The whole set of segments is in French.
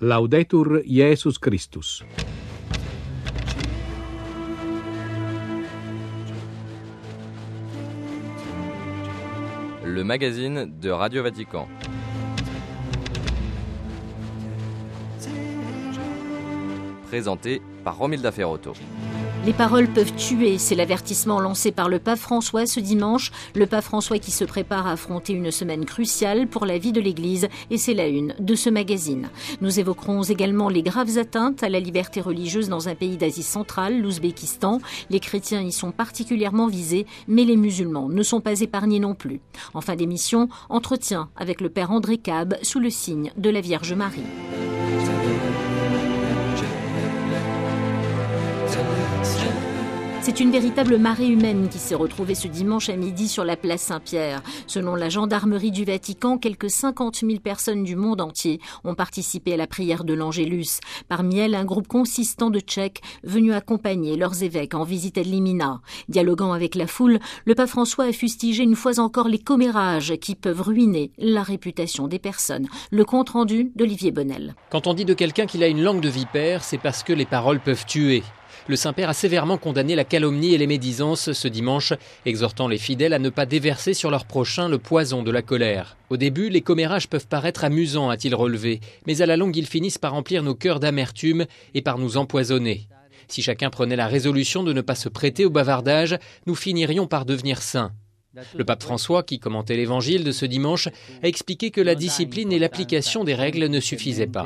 Laudetur Jesus Christus. Le magazine de Radio Vatican. Présenté par Romilda Ferrotto. Les paroles peuvent tuer, c'est l'avertissement lancé par le pape François ce dimanche. Le pape François qui se prépare à affronter une semaine cruciale pour la vie de l'Église, et c'est la une de ce magazine. Nous évoquerons également les graves atteintes à la liberté religieuse dans un pays d'Asie centrale, l'Ouzbékistan. Les chrétiens y sont particulièrement visés, mais les musulmans ne sont pas épargnés non plus. En fin d'émission, entretien avec le père André Cab sous le signe de la Vierge Marie. C'est une véritable marée humaine qui s'est retrouvée ce dimanche à midi sur la place Saint-Pierre. Selon la gendarmerie du Vatican, quelques 50 000 personnes du monde entier ont participé à la prière de l'Angélus. Parmi elles, un groupe consistant de Tchèques venus accompagner leurs évêques en visite ad limina. Dialoguant avec la foule, le pape François a fustigé une fois encore les commérages qui peuvent ruiner la réputation des personnes. Le compte-rendu d'Olivier Bonnel. Quand on dit de quelqu'un qu'il a une langue de vipère, c'est parce que les paroles peuvent tuer. Le Saint-Père a sévèrement condamné la calomnie et les médisances ce dimanche, exhortant les fidèles à ne pas déverser sur leur prochain le poison de la colère. Au début, les commérages peuvent paraître amusants, a-t-il relevé, mais à la longue, ils finissent par remplir nos cœurs d'amertume et par nous empoisonner. Si chacun prenait la résolution de ne pas se prêter au bavardage, nous finirions par devenir saints. Le pape François, qui commentait l'évangile de ce dimanche, a expliqué que la discipline et l'application des règles ne suffisaient pas.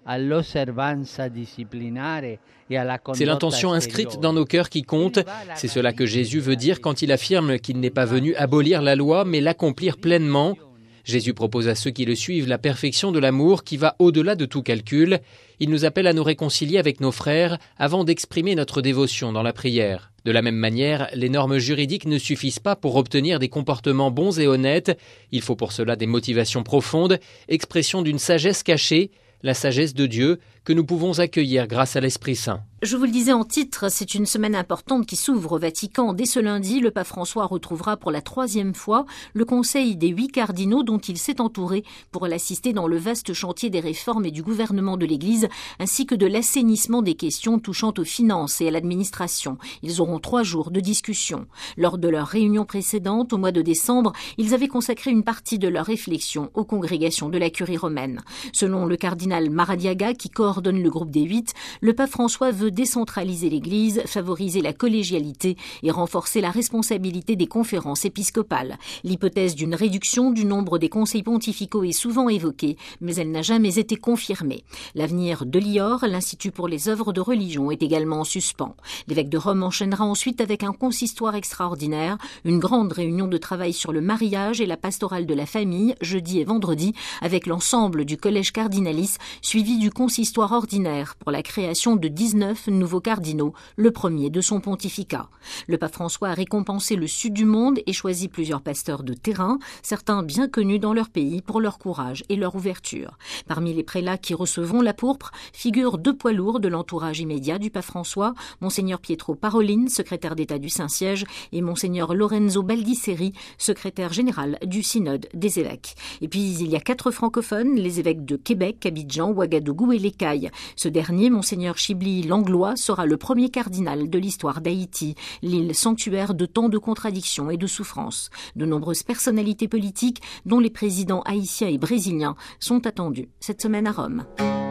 C'est l'intention inscrite dans nos cœurs qui compte. C'est cela que Jésus veut dire quand il affirme qu'il n'est pas venu abolir la loi, mais l'accomplir pleinement. Jésus propose à ceux qui le suivent la perfection de l'amour qui va au-delà de tout calcul. Il nous appelle à nous réconcilier avec nos frères avant d'exprimer notre dévotion dans la prière. De la même manière, les normes juridiques ne suffisent pas pour obtenir des comportements bons et honnêtes. Il faut pour cela des motivations profondes, expression d'une sagesse cachée, la sagesse de Dieu que nous pouvons accueillir grâce à l'Esprit Saint. Je vous le disais en titre, c'est une semaine importante qui s'ouvre au Vatican. Dès ce lundi, le pape François retrouvera pour la 3e fois le conseil des 8 cardinaux dont il s'est entouré pour l'assister dans le vaste chantier des réformes et du gouvernement de l'Église, ainsi que de l'assainissement des questions touchant aux finances et à l'administration. Ils auront 3 jours de discussion. Lors de leur réunion précédente, au mois de décembre, ils avaient consacré une partie de leur réflexion aux congrégations de la Curie romaine. Selon le cardinal Maradiaga, qui coordonne le groupe des 8, le pape François veut décentraliser l'Église, favoriser la collégialité et renforcer la responsabilité des conférences épiscopales. L'hypothèse d'une réduction du nombre des conseils pontificaux est souvent évoquée, mais elle n'a jamais été confirmée. L'avenir de l'IOR, l'Institut pour les œuvres de religion, est également en suspens. L'évêque de Rome enchaînera ensuite avec un consistoire extraordinaire, une grande réunion de travail sur le mariage et la pastorale de la famille, jeudi et vendredi, avec l'ensemble du collège cardinalis, suivi du consistoire ordinaire pour la création de 19 nouveaux cardinaux, le premier de son pontificat. Le pape François a récompensé le sud du monde et choisi plusieurs pasteurs de terrain, certains bien connus dans leur pays pour leur courage et leur ouverture. Parmi les prélats qui recevront la pourpre figurent 2 poids lourds de l'entourage immédiat du pape François, Monseigneur Pietro Parolin, secrétaire d'État du Saint-Siège, et Monseigneur Lorenzo Baldisseri, secrétaire général du synode des évêques. Et puis il y a 4 francophones, les évêques de Québec, Abidjan, Ouagadougou et l'Écaille. Ce dernier, Monseigneur Chibli Langlois, sera le premier cardinal de l'histoire d'Haïti, l'île sanctuaire de tant de contradictions et de souffrances. De nombreuses personnalités politiques, dont les présidents haïtiens et brésiliens, sont attendus cette semaine à Rome.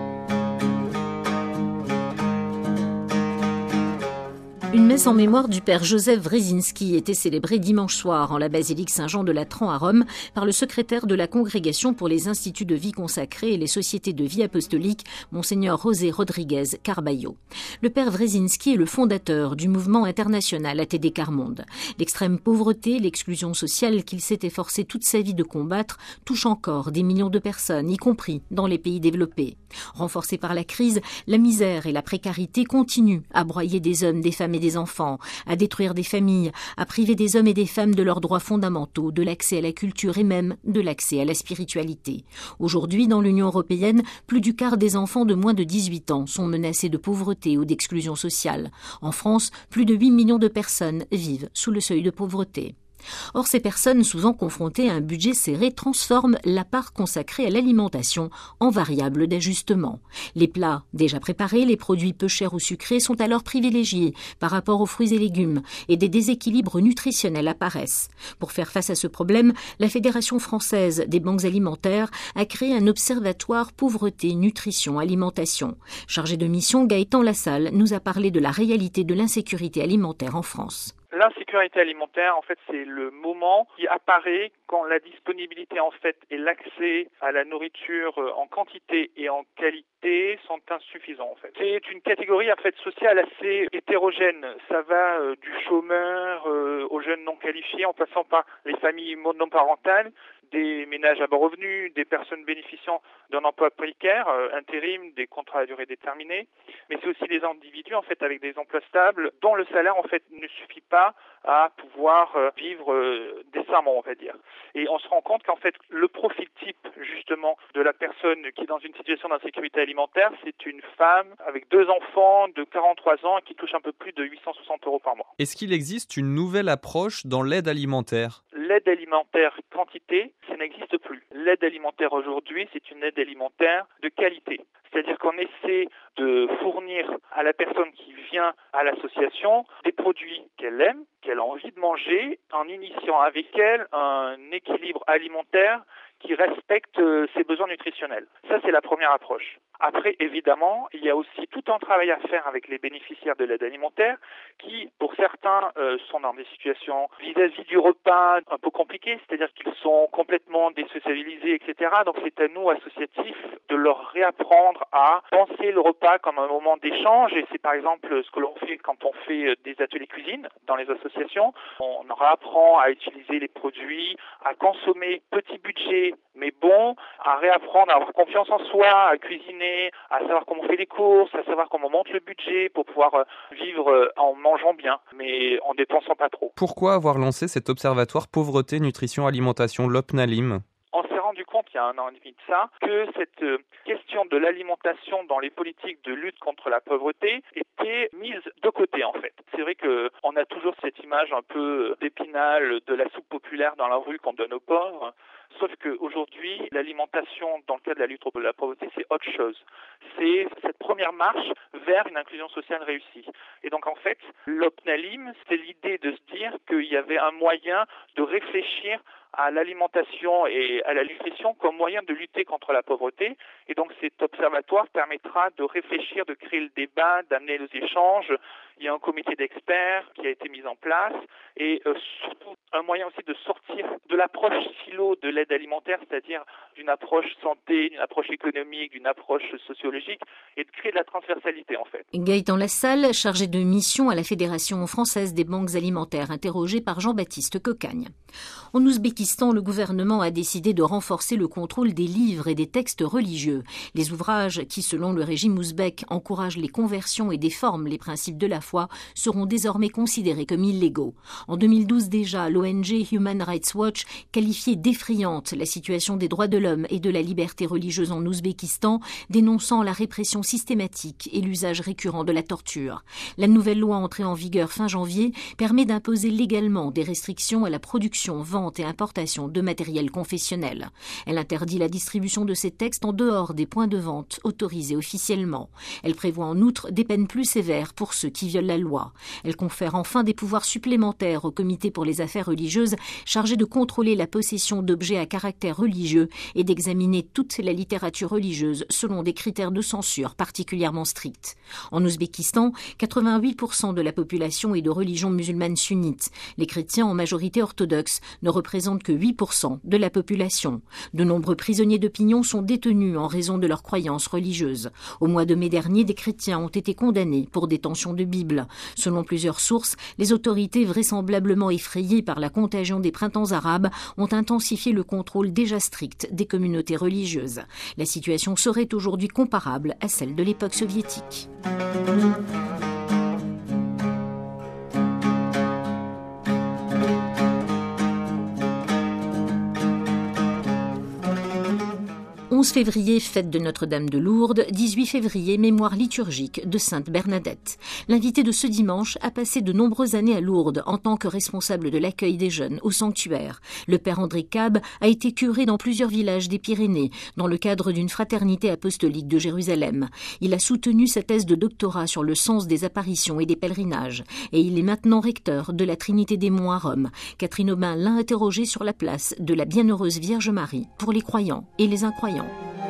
Une messe en mémoire du père Joseph Wresinski était célébrée dimanche soir en la basilique Saint-Jean de Latran à Rome par le secrétaire de la Congrégation pour les instituts de vie consacrés et les sociétés de vie apostolique, Monseigneur José Rodriguez Carballo. Le père Wresinski est le fondateur du mouvement international ATD Quart Monde. L'extrême pauvreté, l'exclusion sociale qu'il s'est efforcé toute sa vie de combattre touche encore des millions de personnes, y compris dans les pays développés. Renforcés par la crise, la misère et la précarité continuent à broyer des hommes, des femmes et des enfants, à détruire des familles, à priver des hommes et des femmes de leurs droits fondamentaux, de l'accès à la culture et même de l'accès à la spiritualité. Aujourd'hui, dans l'Union européenne, plus du quart des enfants de moins de 18 ans sont menacés de pauvreté ou d'exclusion sociale. En France, plus de 8 millions de personnes vivent sous le seuil de pauvreté. Or, ces personnes, souvent confrontées à un budget serré, transforment la part consacrée à l'alimentation en variable d'ajustement. Les plats déjà préparés, les produits peu chers ou sucrés sont alors privilégiés par rapport aux fruits et légumes et des déséquilibres nutritionnels apparaissent. Pour faire face à ce problème, la Fédération française des banques alimentaires a créé un observatoire pauvreté, nutrition, alimentation. Chargé de mission, Gaëtan Lassalle nous a parlé de la réalité de l'insécurité alimentaire en France. L'insécurité alimentaire, en fait, c'est le moment qui apparaît quand la disponibilité, en fait, et l'accès à la nourriture en quantité et en qualité sont insuffisants, en fait. C'est une catégorie, en fait, sociale assez hétérogène. Ça va du chômeur aux jeunes non qualifiés, en passant par les familles monoparentales, des ménages à bas revenus, des personnes bénéficiant d'un emploi précaire, intérim, des contrats à durée déterminée, mais c'est aussi des individus en fait avec des emplois stables dont le salaire en fait ne suffit pas à pouvoir vivre décemment, on va dire. Et on se rend compte qu'en fait le profil type justement de la personne qui est dans une situation d'insécurité alimentaire, c'est une femme avec 2 enfants de 43 ans qui touche un peu plus de 860 € par mois. Est-ce qu'il existe une nouvelle approche dans l'aide alimentaire ? L'aide alimentaire quantité, ça n'existe plus. L'aide alimentaire aujourd'hui, c'est une aide alimentaire de qualité. C'est-à-dire qu'on essaie de fournir à la personne qui vient à l'association des produits qu'elle aime, qu'elle a envie de manger, en initiant avec elle un équilibre alimentaire qui respecte ses besoins nutritionnels. Ça, c'est la première approche. Après, évidemment, il y a aussi tout un travail à faire avec les bénéficiaires de l'aide alimentaire qui, pour certains, sont dans des situations vis-à-vis du repas un peu compliquées, c'est-à-dire qu'ils sont complètement désocialisés, etc. Donc, c'est à nous, associatifs, de leur réapprendre à penser le repas comme un moment d'échange. Et c'est par exemple ce que l'on fait quand on fait des ateliers cuisine dans les associations. On leur apprend à utiliser les produits, à consommer petit budget, mais bon, à réapprendre à avoir confiance en soi, à cuisiner, à savoir comment on fait les courses, à savoir comment on monte le budget pour pouvoir vivre en mangeant bien, mais en dépensant pas trop. Pourquoi avoir lancé cet observatoire pauvreté, nutrition, alimentation, l'OPNALIM ? On s'est rendu compte il y a 1 an et demi de ça que cette question de l'alimentation dans les politiques de lutte contre la pauvreté était mise de côté en fait. C'est vrai qu'on a toujours cette image un peu d'Épinal de la soupe populaire dans la rue qu'on donne aux pauvres. Sauf qu'aujourd'hui, l'alimentation dans le cadre de la lutte contre la pauvreté, c'est autre chose. C'est cette première marche vers une inclusion sociale réussie. Et donc en fait, l'OPNALIM, c'est l'idée de se dire qu'il y avait un moyen de réfléchir à l'alimentation et à la nutrition comme moyen de lutter contre la pauvreté. Et donc cet observatoire permettra de réfléchir, de créer le débat, d'amener les échanges. Il y a un comité d'experts qui a été mis en place et surtout un moyen aussi de sortir de l'approche silo de l'aide alimentaire, c'est-à-dire d'une approche santé, d'une approche économique, d'une approche sociologique et de créer de la transversalité en fait. Gaëtan Lassalle, chargé de mission à la Fédération française des banques alimentaires, interrogé par Jean-Baptiste Cocagne. En Ouzbékistan, le gouvernement a décidé de renforcer le contrôle des livres et des textes religieux. Les ouvrages qui, selon le régime ouzbek, encouragent les conversions et déforment les principes de la foi seront désormais considérés comme illégaux. En 2012 déjà, l'ONG Human Rights Watch qualifiait d'effrayante la situation des droits de l'homme et de la liberté religieuse en Ouzbékistan, dénonçant la répression systématique et l'usage récurrent de la torture. La nouvelle loi entrée en vigueur fin janvier permet d'imposer légalement des restrictions à la production, vente et importation de matériel confessionnel. Elle interdit la distribution de ces textes en dehors des points de vente autorisés officiellement. Elle prévoit en outre des peines plus sévères pour ceux qui violent la loi. Elle confère enfin des pouvoirs supplémentaires au Comité pour les affaires religieuses chargé de contrôler la possession d'objets à caractère religieux et d'examiner toute la littérature religieuse selon des critères de censure particulièrement stricts. En Ouzbékistan, 88% de la population est de religion musulmane sunnite. Les chrétiens, en majorité orthodoxe, ne représentent que 8% de la population. De nombreux prisonniers d'opinion sont détenus en raison de leurs croyances religieuses. Au mois de mai dernier, des chrétiens ont été condamnés pour détention de Bibles. Selon plusieurs sources, les autorités vraisemblablement effrayées par la contagion des printemps arabes ont intensifié le contrôle déjà strict des communautés religieuses. La situation serait aujourd'hui comparable à celle de l'époque soviétique. 11 février, fête de Notre-Dame de Lourdes, 18 février, mémoire liturgique de Sainte Bernadette. L'invité de ce dimanche a passé de nombreuses années à Lourdes en tant que responsable de l'accueil des jeunes au sanctuaire. Le père André Cab a été curé dans plusieurs villages des Pyrénées, dans le cadre d'une fraternité apostolique de Jérusalem. Il a soutenu sa thèse de doctorat sur le sens des apparitions et des pèlerinages. Et il est maintenant recteur de la Trinité des Monts à Rome. Catherine Aubin l'a interrogé sur la place de la Bienheureuse Vierge Marie pour les croyants et les incroyants.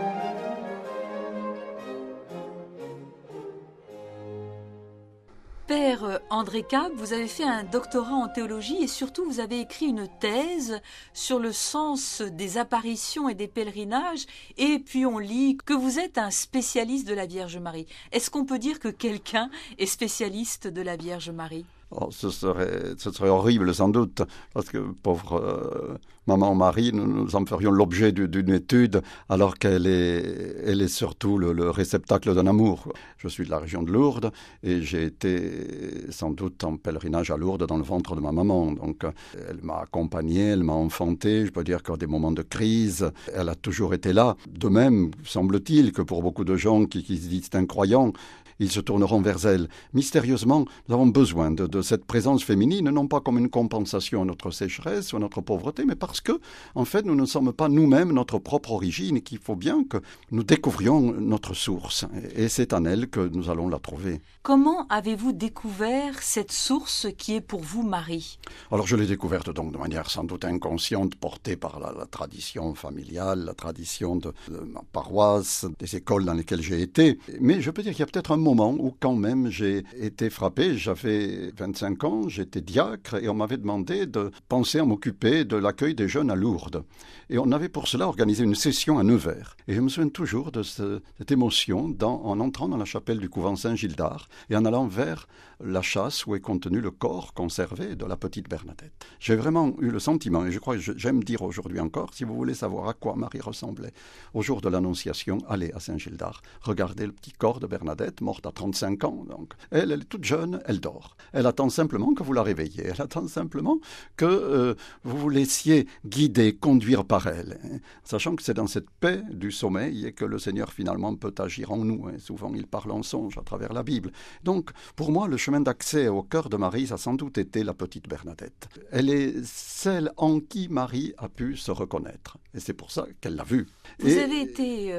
Père André Cab, vous avez fait un doctorat en théologie et surtout vous avez écrit une thèse sur le sens des apparitions et des pèlerinages, et puis on lit que vous êtes un spécialiste de la Vierge Marie. Est-ce qu'on peut dire que quelqu'un est spécialiste de la Vierge Marie ? Oh, ce serait horrible sans doute, parce que pauvre maman Marie, nous en ferions l'objet d'une étude, alors qu'elle est surtout le réceptacle d'un amour. Je suis de la région de Lourdes, et j'ai été sans doute en pèlerinage à Lourdes dans le ventre de ma maman. Donc elle m'a accompagné, elle m'a enfanté, je peux dire qu'à des moments de crise, elle a toujours été là. De même, semble-t-il que pour beaucoup de gens qui se disent incroyants, ils se tourneront vers elle. Mystérieusement, nous avons besoin de cette présence féminine, non pas comme une compensation à notre sécheresse ou à notre pauvreté, mais parce que, en fait, nous ne sommes pas nous-mêmes notre propre origine et qu'il faut bien que nous découvrions notre source. Et c'est en elle que nous allons la trouver. Comment avez-vous découvert cette source qui est pour vous Marie ? Alors je l'ai découverte donc de manière sans doute inconsciente, portée par la tradition familiale, la tradition de ma paroisse, des écoles dans lesquelles j'ai été. Mais je peux dire qu'il y a peut-être un moment où quand même j'ai été frappé. J'avais 25 ans, j'étais diacre et on m'avait demandé de penser à m'occuper de l'accueil des jeunes à Lourdes. Et on avait pour cela organisé une session à Nevers. Et je me souviens toujours de cette émotion en entrant dans la chapelle du couvent Saint-Gildard et en allant vers la châsse où est contenu le corps conservé de la petite Bernadette. J'ai vraiment eu le sentiment, et je crois que j'aime dire aujourd'hui encore, si vous voulez savoir à quoi Marie ressemblait au jour de l'Annonciation, allez à Saint-Gildard, regardez le petit corps de Bernadette, morte à 35 ans. Donc. Elle est toute jeune, elle dort. Elle attend simplement que vous la réveilliez. Elle attend simplement que vous vous laissiez guider, conduire par elle. Sachant que c'est dans cette paix du sommeil et que le Seigneur finalement peut agir en nous. Souvent il parle en songe à travers la Bible. Donc pour moi le chemin d'accès au cœur de Marie, ça a sans doute été la petite Bernadette. Elle est celle en qui Marie a pu se reconnaître. Et c'est pour ça qu'elle l'a vue. Vous avez été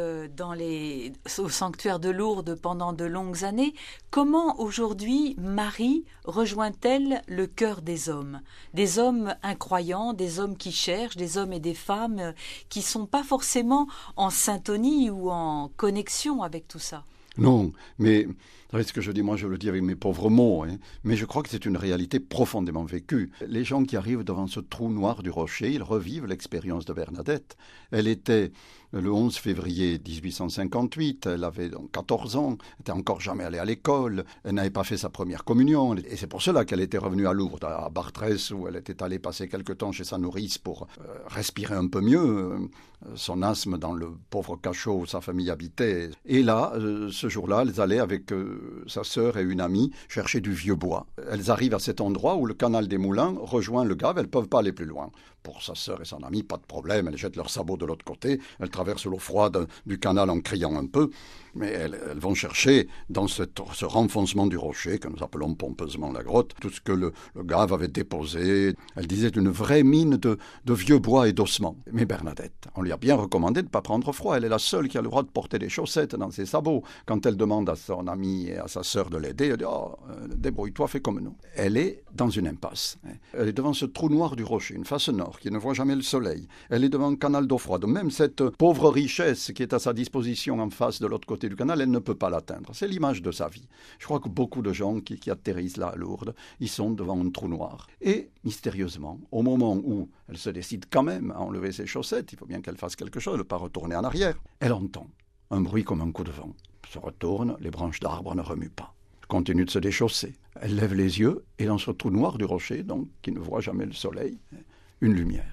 au sanctuaire de Lourdes pendant de longues années. Comment aujourd'hui Marie rejoint-elle le cœur des hommes incroyants, des hommes qui cherchent, des hommes et des femmes qui ne sont pas forcément en syntonie ou en connexion avec tout ça? Non, mais vous savez ce que je dis, moi je le dis avec mes pauvres mots, mais je crois que c'est une réalité profondément vécue. Les gens qui arrivent devant ce trou noir du rocher, ils revivent l'expérience de Bernadette. Elle était le 11 février 1858, elle avait donc 14 ans, elle n'était encore jamais allée à l'école, elle n'avait pas fait sa première communion, et c'est pour cela qu'elle était revenue à Lourdes, à Bartrès, où elle était allée passer quelque temps chez sa nourrice pour respirer un peu mieux son asthme dans le pauvre cachot où sa famille habitait. Et là, ce jour-là, elles allaient avec sa sœur et une amie chercher du vieux bois. Elles arrivent à cet endroit où le canal des Moulins rejoint le Gave, elles ne peuvent pas aller plus loin. Pour sa sœur et son amie, pas de problème, elles jettent leurs sabots de l'autre côté, elles traversent l'eau froide du canal en criant un peu, mais elles vont chercher dans ce renfoncement du rocher, que nous appelons pompeusement la grotte, tout ce que le Gave avait déposé. Elle disait une vraie mine de vieux bois et d'ossements. Mais Bernadette, on lui a bien recommandé de ne pas prendre froid, elle est la seule qui a le droit de porter des chaussettes dans ses sabots. Quand elle demande à son amie et à sa sœur de l'aider, elle dit « débrouille-toi, fais comme nous ». Elle est dans une impasse. Elle est devant ce trou noir du rocher, une face nord, qui ne voit jamais le soleil. Elle est devant un canal d'eau froide. Même cette pauvre richesse qui est à sa disposition en face de l'autre côté du canal, elle ne peut pas l'atteindre. C'est l'image de sa vie. Je crois que beaucoup de gens qui atterrissent là à Lourdes, ils sont devant un trou noir. Et, mystérieusement, au moment où elle se décide quand même à enlever ses chaussettes, il faut bien qu'elle fasse quelque chose, ne pas retourner en arrière, elle entend un bruit comme un coup de vent. Elle se retourne, les branches d'arbres ne remuent pas. Elle continue de se déchausser. Elle lève les yeux et dans ce trou noir du rocher, donc, qui ne voit jamais le soleil, une lumière.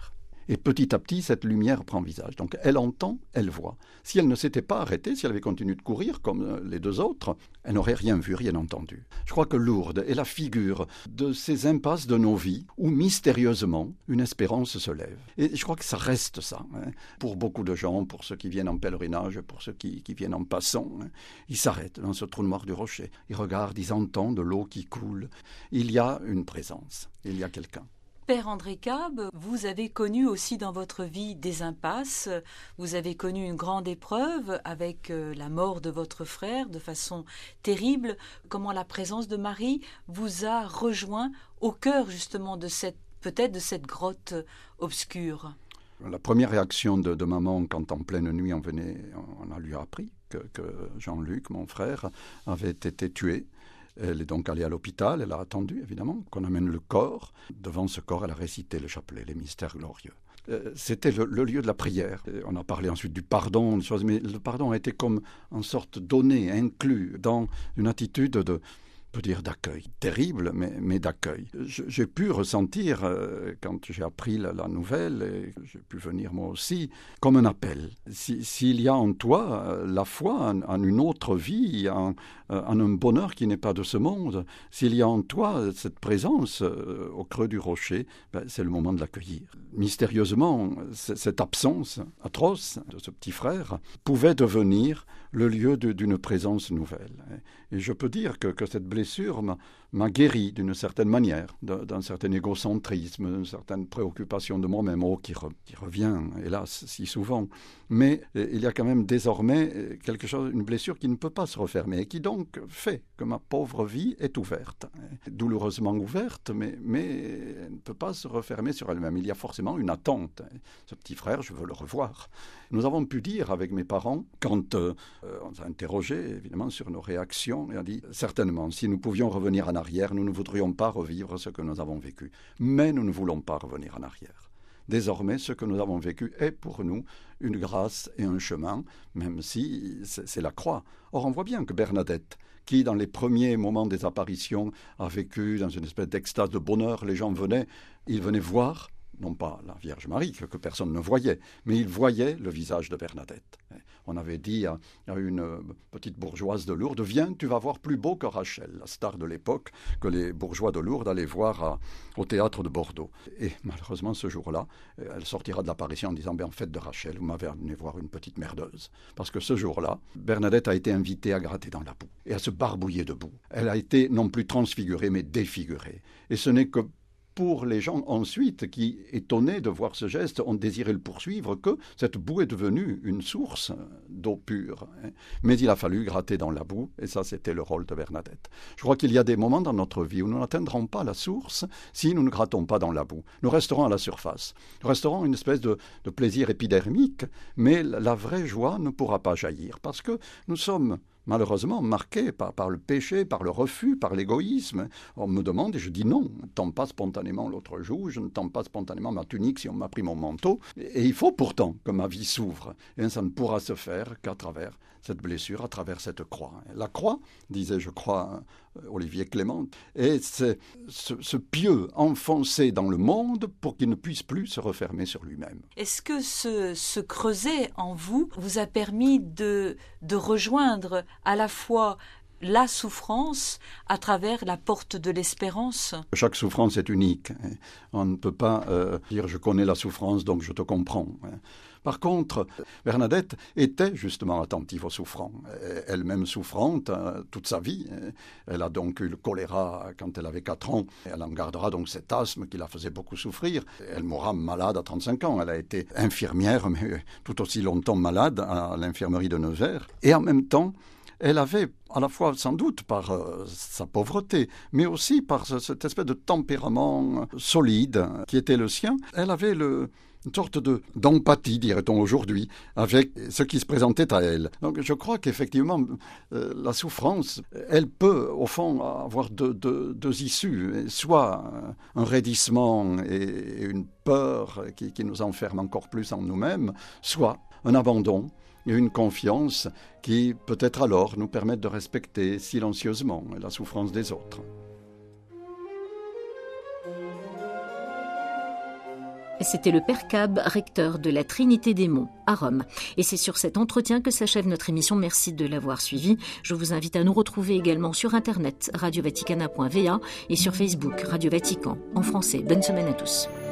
Et petit à petit, cette lumière prend visage. Donc elle entend, elle voit. Si elle ne s'était pas arrêtée, si elle avait continué de courir comme les deux autres, elle n'aurait rien vu, rien entendu. Je crois que Lourdes est la figure de ces impasses de nos vies où mystérieusement une espérance se lève. Et je crois que ça reste ça. Pour beaucoup de gens, pour ceux qui viennent en pèlerinage, pour ceux qui viennent en passant, ils s'arrêtent dans ce trou noir du rocher. Ils regardent, ils entendent l'eau qui coule. Il y a une présence, il y a quelqu'un. Père André Cab, vous avez connu aussi dans votre vie des impasses, vous avez connu une grande épreuve avec la mort de votre frère de façon terrible. Comment la présence de Marie vous a rejoint au cœur justement de cette grotte obscure? La première réaction de maman quand en pleine nuit on a lui appris que Jean-Luc, mon frère, avait été tué. Elle est donc allée à l'hôpital, elle a attendu évidemment qu'on amène le corps. Devant ce corps, elle a récité le chapelet, les mystères glorieux. C'était le lieu de la prière. On a parlé ensuite du pardon, des choses, mais le pardon a été comme en sorte donné, inclus dans une attitude de... on peut dire d'accueil, terrible, mais d'accueil. J'ai pu ressentir, quand j'ai appris la nouvelle, et j'ai pu venir moi aussi, comme un appel. S'il y a en toi la foi en une autre vie, en un bonheur qui n'est pas de ce monde, s'il y a en toi cette présence au creux du rocher, c'est le moment de l'accueillir. Mystérieusement, cette absence atroce de ce petit frère pouvait devenir le lieu d'une présence nouvelle. Et je peux dire que cette blessure m'a guéri d'une certaine manière, d'un certain égocentrisme, d'une certaine préoccupation de moi-même, qui revient, hélas, si souvent. Mais il y a quand même désormais quelque chose, une blessure qui ne peut pas se refermer, et qui donc fait que ma pauvre vie est ouverte, douloureusement ouverte, mais elle ne peut pas se refermer sur elle-même. Il y a forcément une attente. Ce petit frère, je veux le revoir. Nous avons pu dire avec mes parents, quand on s'est interrogé évidemment sur nos réactions, et on a dit certainement, si nous pouvions revenir en arrière, nous ne voudrions pas revivre ce que nous avons vécu. Mais nous ne voulons pas revenir en arrière. Désormais, ce que nous avons vécu est pour nous une grâce et un chemin, même si c'est la croix. Or, on voit bien que Bernadette, qui dans les premiers moments des apparitions a vécu dans une espèce d'extase de bonheur, les gens ils venaient voir, non pas la Vierge Marie, que personne ne voyait, mais ils voyaient le visage de Bernadette. On avait dit à une petite bourgeoise de Lourdes, « Viens, tu vas voir plus beau que Rachel », la star de l'époque que les bourgeois de Lourdes allaient voir au théâtre de Bordeaux. Et malheureusement, ce jour-là, elle sortira de l'apparition en disant « En fait, de Rachel, vous m'avez amené voir une petite merdeuse ». Parce que ce jour-là, Bernadette a été invitée à gratter dans la boue et à se barbouiller de boue. Elle a été non plus transfigurée, mais défigurée. Et ce n'est que pour les gens ensuite qui, étonnés de voir ce geste, ont désiré le poursuivre, que cette boue est devenue une source d'eau pure. Mais il a fallu gratter dans la boue, et ça c'était le rôle de Bernadette. Je crois qu'il y a des moments dans notre vie où nous n'atteindrons pas la source si nous ne grattons pas dans la boue. Nous resterons à la surface. Nous resterons une espèce de plaisir épidermique, mais la vraie joie ne pourra pas jaillir, parce que nous sommes malheureusement marqué par le péché, par le refus, par l'égoïsme. On me demande et je dis non, je ne tends pas spontanément l'autre joue, je ne tends pas spontanément ma tunique si on m'a pris mon manteau. Et il faut pourtant que ma vie s'ouvre. Et ça ne pourra se faire qu'à travers cette blessure, à travers cette croix. La croix, disait je crois Olivier Clément, est ce pieu enfoncé dans le monde pour qu'il ne puisse plus se refermer sur lui-même. Est-ce que ce creuset en vous a permis de rejoindre à la fois la souffrance à travers la porte de l'espérance? Chaque souffrance est unique. On ne peut pas dire « je connais la souffrance, donc je te comprends ». Par contre, Bernadette était justement attentive aux souffrants. Elle-même souffrante toute sa vie. Elle a donc eu le choléra quand elle avait 4 ans. Elle en gardera donc cet asthme qui la faisait beaucoup souffrir. Elle mourra malade à 35 ans. Elle a été infirmière, mais tout aussi longtemps malade à l'infirmerie de Nevers. Et en même temps, elle avait, à la fois sans doute par sa pauvreté, mais aussi par cette espèce de tempérament solide qui était le sien, elle avait une sorte d'empathie, dirait-on aujourd'hui, avec ce qui se présentait à elle. Donc je crois qu'effectivement, la souffrance, elle peut, au fond, avoir deux issues. Soit un raidissement et une peur qui nous enferme encore plus en nous-mêmes, soit un abandon et une confiance qui, peut-être alors, nous permettent de respecter silencieusement la souffrance des autres. C'était le Père Cab, recteur de la Trinité des Monts, à Rome. Et c'est sur cet entretien que s'achève notre émission. Merci de l'avoir suivi. Je vous invite à nous retrouver également sur Internet, radiovaticana.va et sur Facebook, Radio Vatican, en français. Bonne semaine à tous.